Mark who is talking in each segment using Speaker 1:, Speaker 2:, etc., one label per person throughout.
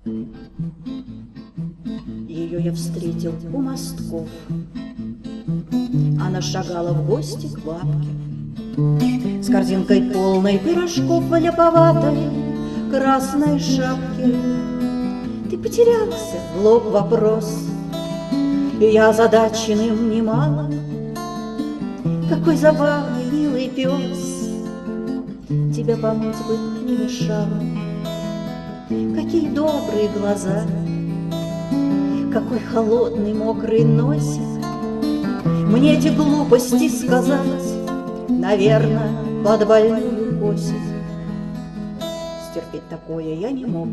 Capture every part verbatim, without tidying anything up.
Speaker 1: Ее я встретил у мостков. Она шагала в гости к бабке с корзинкой полной пирожков в ляповатой красной шапке. Ты потерялся, в лоб вопрос, и я озадаченным немало. Какой забавный, милый пес, тебя помыть бы не мешало. Какие добрые глаза, какой холодный мокрый носик. Мне эти глупости сказать, наверное, под больную косит. Стерпеть такое я не мог.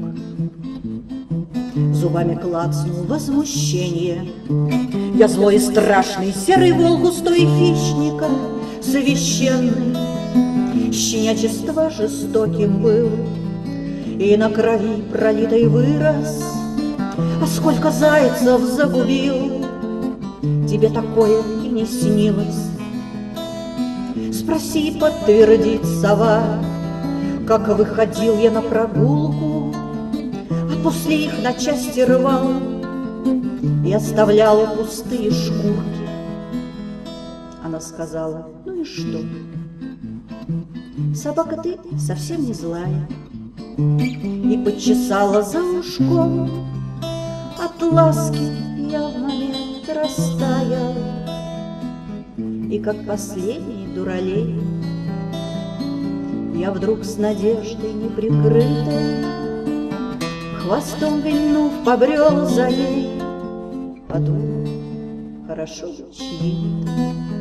Speaker 1: Зубами клацнул возмущение. Я злой и страшный, серый волк густой хищника священный. Щенячество жестоким был и на крови пролитой вырос. А сколько зайцев загубил, тебе такое и не снилось. Спроси, подтвердит сова, как выходил я на прогулку, а после их на части рвал и оставлял пустые шкурки. Она сказала: ну и что? Собака, ты совсем не злая. И почесала за ушком. От ласки я в момент растаял, и как последний дуралей я вдруг с надеждой неприкрытой, хвостом вильнув, побрел за ней. Подумал, хорошо быть чьей-то.